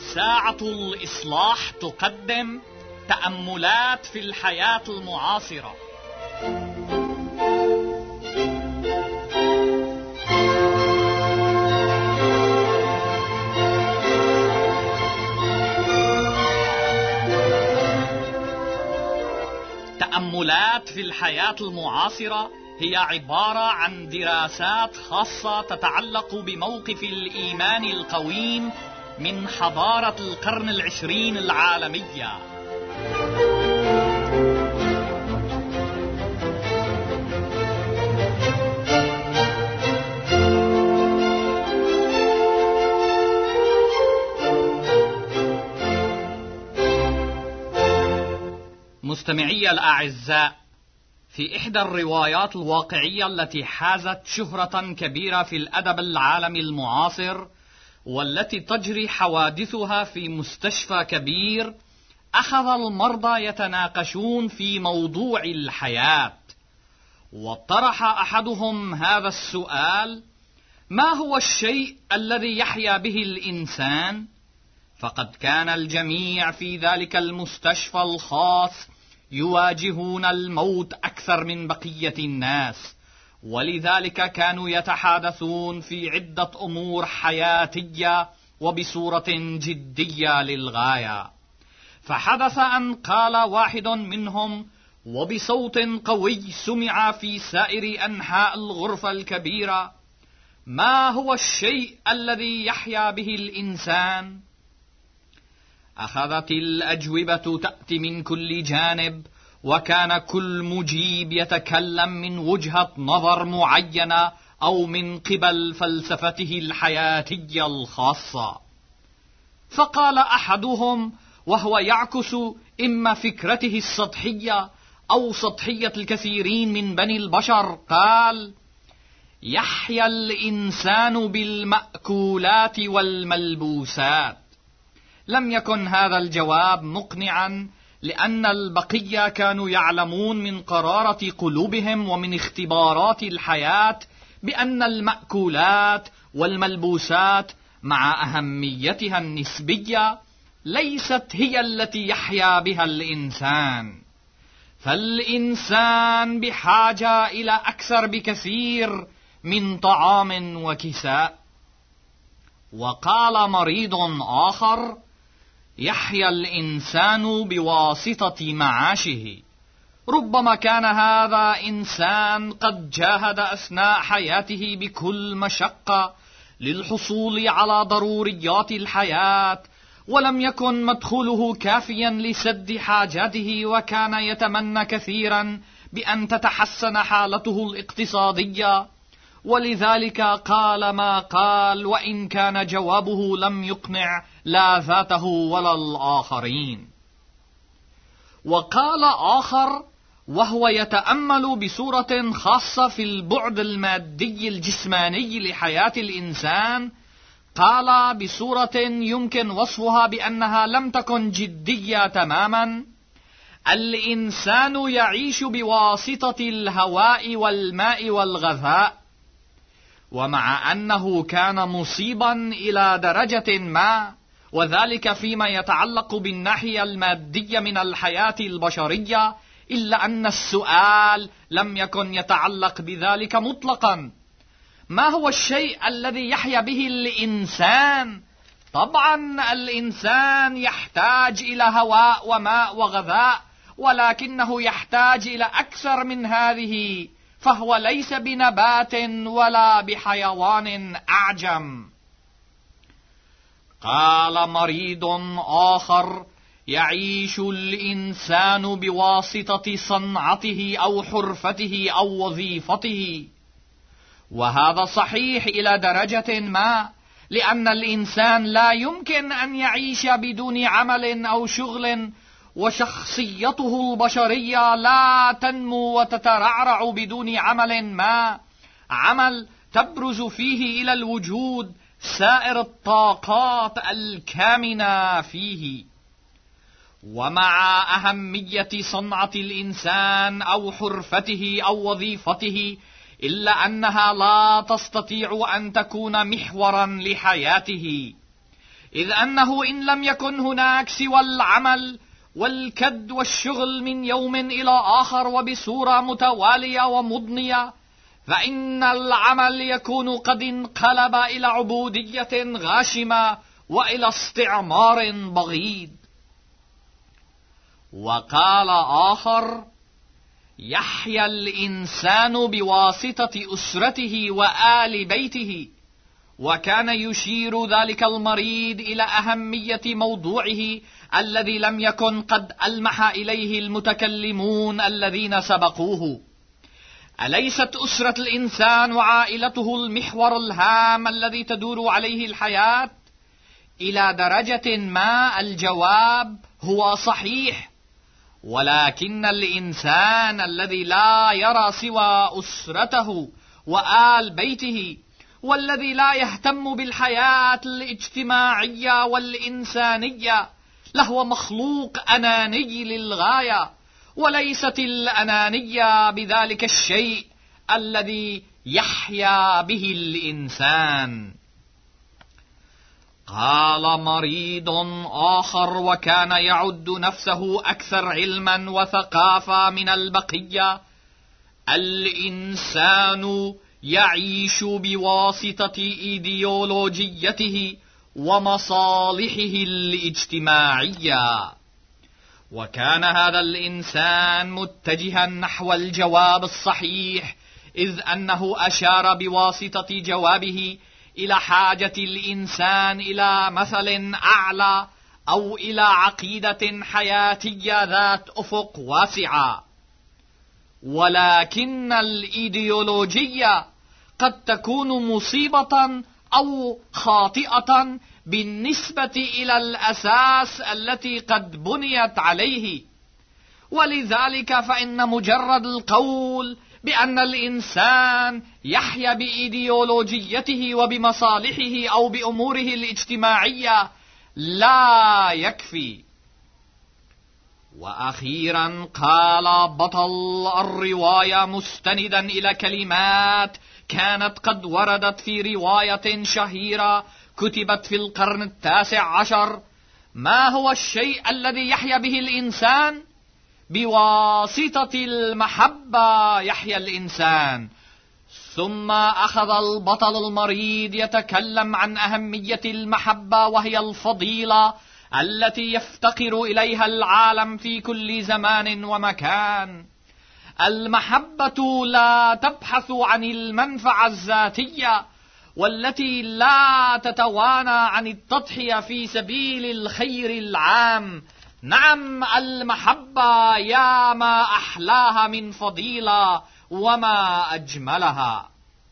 ساعة الإصلاح تقدم تأملات في الحياة المعاصرة. تأملات في الحياة المعاصرة هي عبارة عن دراسات خاصة تتعلق بموقف الإيمان القويم من حضارة القرن العشرين العالمية. مستمعي الأعزاء، في إحدى الروايات الواقعية التي حازت شهرة كبيرة في الأدب العالمي المعاصر والتي تجري حوادثها في مستشفى كبير، أخذ المرضى يتناقشون في موضوع الحياة، وطرح أحدهم هذا السؤال: ما هو الشيء الذي يحيا به الإنسان؟ فقد كان الجميع في ذلك المستشفى الخاص يواجهون الموت أكثر من بقية الناس، ولذلك كانوا يتحادثون في عدة أمور حياتية وبصورة جدية للغاية. فحدث أن قال واحد منهم وبصوت قوي سمع في سائر أنحاء الغرفة الكبيرة: ما هو الشيء الذي يحيا به الإنسان؟ أخذت الأجوبة تأتي من كل جانب، وكان كل مجيب يتكلم من وجهة نظر معينة أو من قبل فلسفته الحياتية الخاصة. فقال أحدهم وهو يعكس إما فكرته السطحية أو سطحية الكثيرين من بني البشر، قال: يحيا الإنسان بالمأكولات والملبوسات. لم يكن هذا الجواب مقنعا، لأن البقية كانوا يعلمون من قرارة قلوبهم ومن اختبارات الحياة بأن المأكولات والملبوسات مع أهميتها النسبية ليست هي التي يحيا بها الإنسان، فالإنسان بحاجة إلى أكثر بكثير من طعام وكساء. وقال مريض آخر: يحيا الإنسان بواسطة معاشه. ربما كان هذا إنسان قد جاهد أثناء حياته بكل مشقة للحصول على ضروريات الحياة، ولم يكن مدخوله كافيا لسد حاجاته، وكان يتمنى كثيرا بأن تتحسن حالته الاقتصادية، ولذلك قال ما قال، وإن كان جوابه لم يقنع لا ذاته ولا الآخرين. وقال آخر وهو يتأمل بصورة خاصة في البعد المادي الجسماني لحياة الإنسان، قال بصورة يمكن وصفها بأنها لم تكن جدية تماما: الإنسان يعيش بواسطة الهواء والماء والغذاء. ومع أنه كان مصيبا إلى درجة ما، وذلك فيما يتعلق بالناحية المادية من الحياة البشرية، إلا أن السؤال لم يكن يتعلق بذلك مطلقا. ما هو الشيء الذي يحيا به الإنسان؟ طبعا الإنسان يحتاج إلى هواء وماء وغذاء، ولكنه يحتاج إلى أكثر من هذه، فهو ليس بنبات ولا بحيوان أعجم. قال مريض آخر: يعيش الإنسان بواسطة صنعته أو حرفته أو وظيفته. وهذا صحيح إلى درجة ما، لأن الإنسان لا يمكن أن يعيش بدون عمل أو شغل، وشخصيته البشرية لا تنمو وتترعرع بدون عمل ما، عمل تبرز فيه إلى الوجود سائر الطاقات الكامنة فيه. ومع أهمية صنعة الإنسان أو حرفته أو وظيفته، إلا أنها لا تستطيع أن تكون محورا لحياته. إذ أنه إن لم يكن هناك سوى العمل والكد والشغل من يوم إلى آخر وبصورة متوالية ومضنية، فإن العمل يكون قد انقلب إلى عبودية غاشمة وإلى استعمار بغيض. وقال آخر: يحيا الإنسان بواسطة أسرته وآل بيته. وكان يشير ذلك المريض إلى أهمية موضوعه الذي لم يكن قد ألمح إليه المتكلمون الذين سبقوه. أليست أسرة الإنسان وعائلته المحور الهام الذي تدور عليه الحياة؟ إلى درجة ما الجواب هو صحيح، ولكن الإنسان الذي لا يرى سوى أسرته وآل بيته، والذي لا يهتم بالحياة الاجتماعية والإنسانية، لهو مخلوق أناني للغاية، وليست الأنانية بذلك الشيء الذي يحيا به الإنسان. قال مريض آخر وكان يعد نفسه أكثر علما وثقافة من البقية: الإنسان يعيش بواسطة إيديولوجيته ومصالحه الاجتماعية. وكان هذا الإنسان متجها نحو الجواب الصحيح، إذ أنه أشار بواسطة جوابه إلى حاجة الإنسان إلى مثل أعلى أو إلى عقيدة حياتية ذات أفق واسعة. ولكن الإيديولوجية قد تكون مصيبة أو خاطئة بالنسبة إلى الأساس التي قد بنيت عليه، ولذلك فإن مجرد القول بأن الإنسان يحيا بإيديولوجيته وبمصالحه أو بأموره الاجتماعية لا يكفي. وأخيرا قال بطل الرواية مستندا إلى كلمات كانت قد وردت في رواية شهيرة كتبت في القرن 19: ما هو الشيء الذي يحيا به الإنسان؟ بواسطة المحبة يحيا الإنسان. ثم أخذ البطل المريض يتكلم عن أهمية المحبة، وهي الفضيلة التي يفتقر إليها العالم في كل زمان ومكان. المحبة لا تبحث عن المنفعة الذاتية، والتي لا تتوانى عن التضحية في سبيل الخير العام. نعم، المحبة يا ما أحلاها من فضيلة وما أجملها.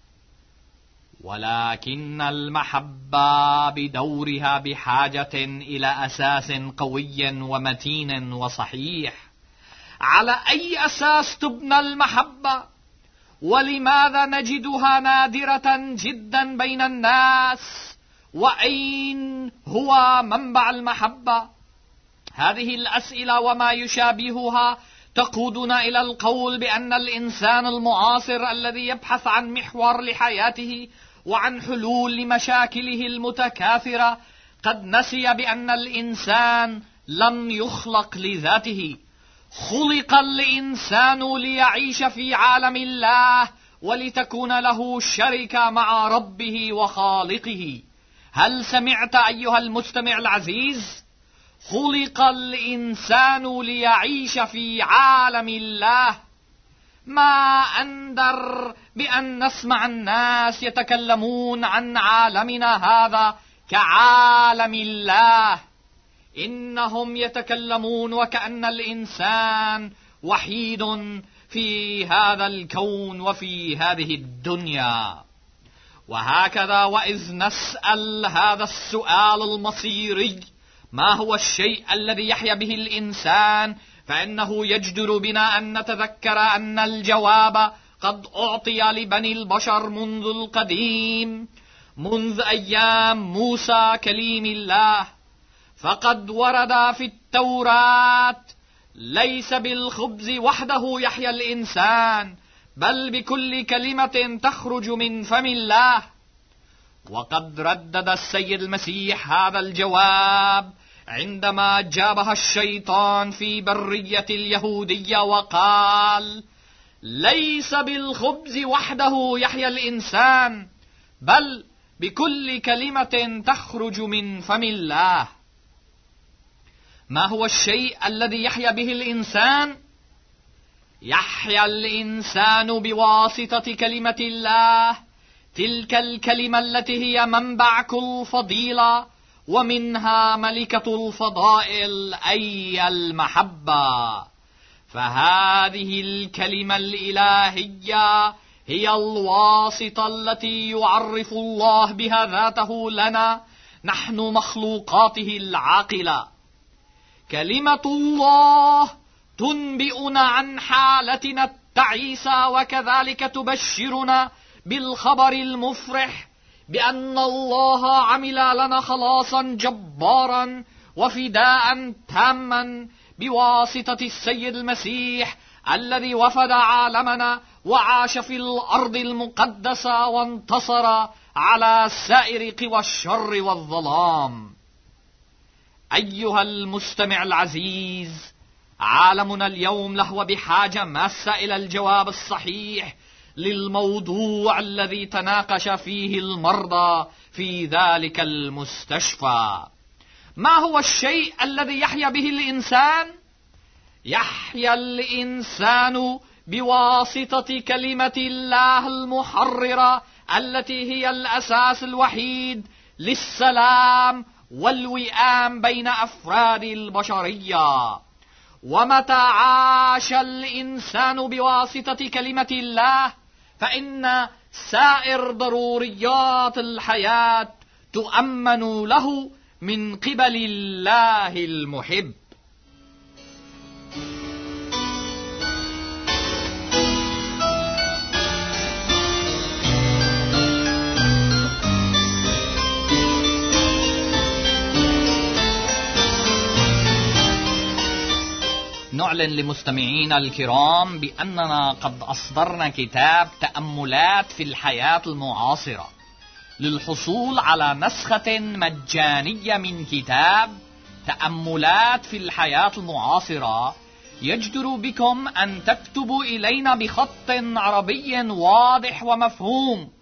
ولكن المحبة بدورها بحاجة إلى أساس قوي ومتين وصحيح. على أي أساس تبنى المحبة؟ ولماذا نجدها نادرة جدا بين الناس؟ وأين هو منبع المحبة؟ هذه الأسئلة وما يشابهها تقودنا إلى القول بأن الإنسان المعاصر الذي يبحث عن محور لحياته وعن حلول لمشاكله المتكاثرة قد نسي بأن الإنسان لم يخلق لذاته. خلق الإنسان ليعيش في عالم الله ولتكون له شركة مع ربه وخالقه. هل سمعت أيها المستمع العزيز؟ خلق الإنسان ليعيش في عالم الله. ما أندر بأن نسمع الناس يتكلمون عن عالمنا هذا كعالم الله. إنهم يتكلمون وكأن الإنسان وحيد في هذا الكون وفي هذه الدنيا. وهكذا وإذ نسأل هذا السؤال المصيري: ما هو الشيء الذي يحيا به الإنسان؟ فإنه يجدر بنا أن نتذكر أن الجواب قد أعطي لبني البشر منذ القديم، منذ أيام موسى كليم الله. فقد ورد في التوراة: ليس بالخبز وحده يحيا الإنسان، بل بكل كلمة تخرج من فم الله. وقد ردد السيد المسيح هذا الجواب عندما جابها الشيطان في برية اليهودية وقال: ليس بالخبز وحده يحيا الإنسان، بل بكل كلمة تخرج من فم الله. ما هو الشيء الذي يحيا به الإنسان؟ يحيا الإنسان بواسطة كلمة الله، تلك الكلمة التي هي منبع كل فضيلة، ومنها ملكة الفضائل أي المحبة. فهذه الكلمة الإلهية هي الواسطة التي يعرف الله بها ذاته لنا نحن مخلوقاته العاقلة. كلمة الله تنبئنا عن حالتنا التعيسة، وكذلك تبشرنا بالخبر المفرح بأن الله عمل لنا خلاصا جبارا وفداء تاما بواسطة السيد المسيح الذي وفد عالمنا وعاش في الأرض المقدسة وانتصر على سائر قوى الشر والظلام. أيها المستمع العزيز، عالمنا اليوم لهو بحاجة ماسة إلى الجواب الصحيح للموضوع الذي تناقش فيه المرضى في ذلك المستشفى. ما هو الشيء الذي يحيا به الإنسان؟ يحيا الإنسان بواسطة كلمة الله المحررة التي هي الأساس الوحيد للسلام والوئام بين أفراد البشرية. ومتى عاش الإنسان بواسطة كلمة الله فإن سائر ضروريات الحياة تؤمن له من قبل الله المحب. نعلن لمستمعينا الكرام بأننا قد أصدرنا كتاب تأملات في الحياة المعاصرة. للحصول على نسخة مجانية من كتاب تأملات في الحياة المعاصرة يجدر بكم أن تكتبوا إلينا بخط عربي واضح ومفهوم